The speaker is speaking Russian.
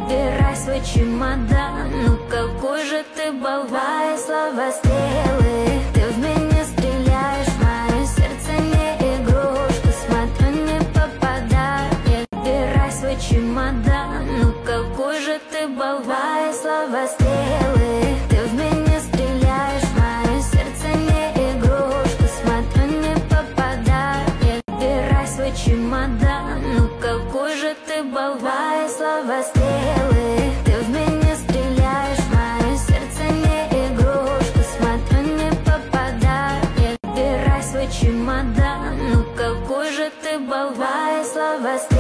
Убирай свой чемодан, ну какой же ты болван. Твои слова стрелы, ты в меня стреляешь, мое сердце не игрушка, смотрю, не попадай. Убирай свой чемодан, ну какой же ты болван. Твои слова стрелы, ты в меня стреляешь, мое сердце не игрушка, смотрю, не попадай. Убирай свой чемодан, ну какой же ты болван. Твои слова стрелы, ты в меня стреляешь, мое сердце не игрушка, смотрю, не попадай. Убирай свой чемодан, ну какой же ты болван. Твои слова стрелы.